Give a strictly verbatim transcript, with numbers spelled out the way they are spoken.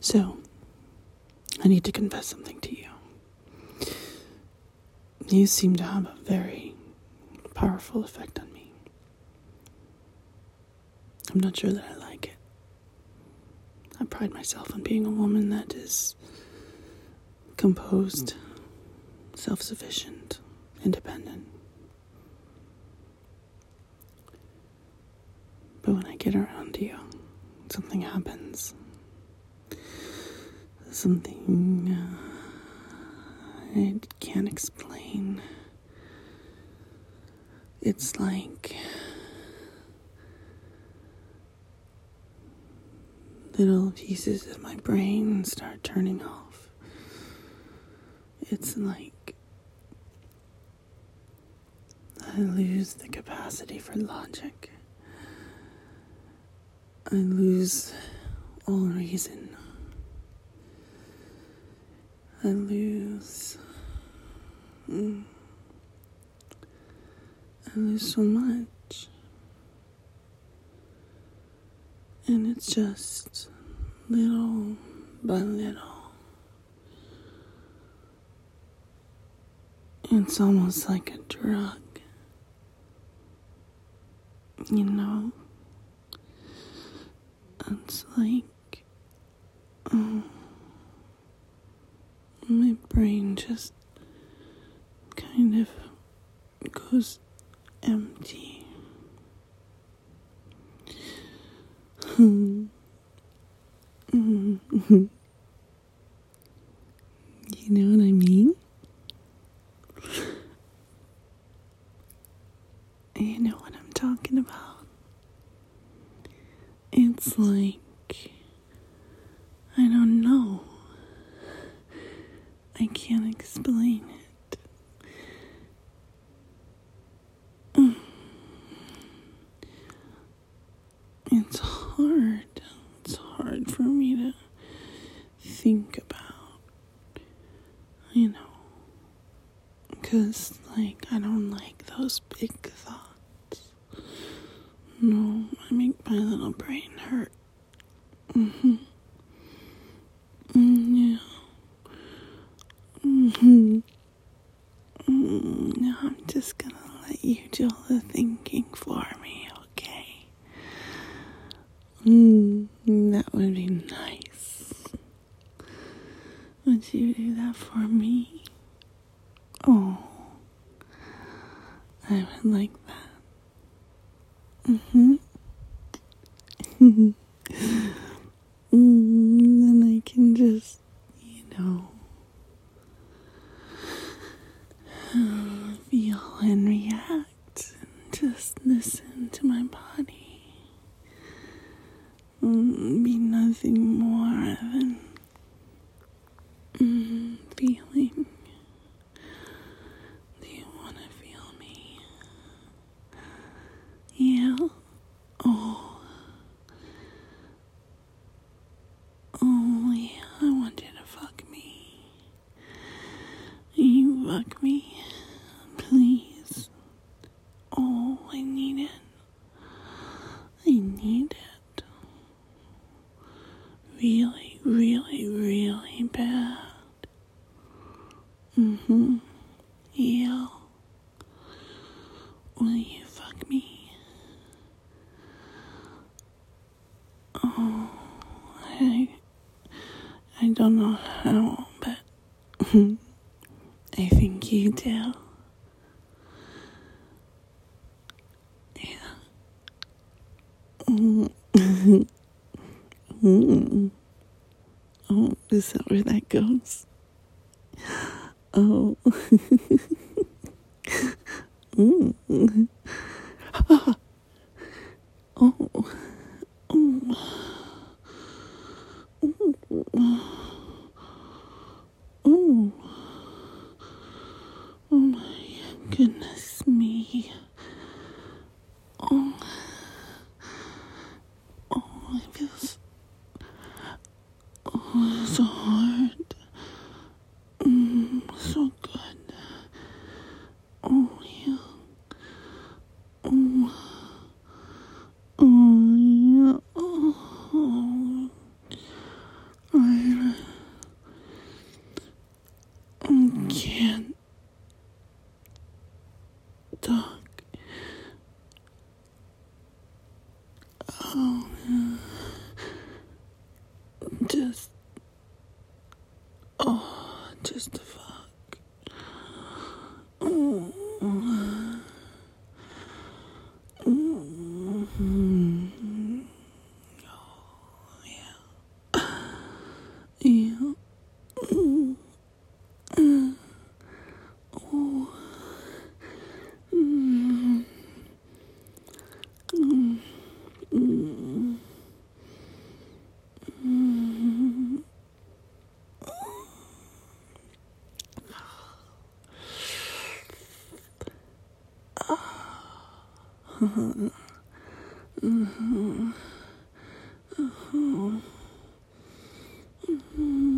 So, I need to confess something to you. You seem to have a very powerful effect on me. I'm not sure that I like it. I pride myself on being a woman that is composed, self-sufficient, independent. But when I get around you, something happens. Something uh, I can't explain. It's like little pieces of my brain start turning off. It's like I lose the capacity for logic. I lose all reason. I lose... Mm, I lose so much. And it's just little by little. It's almost like a drug. You know? It's like, oh, my brain just kind of goes empty. Hmm. Mm-hmm. You know what I mean? You know what I'm talking about. It's like, I don't know. I can't explain it. Mm. It's hard. It's hard for me to think about, you know, because, like, I don't like those big thoughts. No, I make my little brain hurt. Mm-hmm. Mm, yeah. Mm-hmm. Mm, now I'm just gonna let you do all the thinking for me, okay? Mm, that would be nice. Would you do that for me? Oh, I would like that. Mm-hmm. mm, then I can just, you know, feel and react and just listen to my body. Mm, be nothing more than mm, feeling. Do you want to feel me? Yeah. Oh. Oh, yeah, I want you to fuck me. You fuck me, please. Oh, I need it. I need it. Really, really, really bad. Mm-hmm. Yeah. Will you fuck me? Oh, I... I don't know how, but I think you do. Yeah. Mm. mm. Oh, is that where that goes? Oh. mm. oh. Oh. Oh, oh my goodness me. Oh, oh, it feels, oh, it's so hard. Mm, so good. Oh, yeah. Oh, oh, yeah. Oh. Mm-hmm. Mm-hmm. Mm-hmm.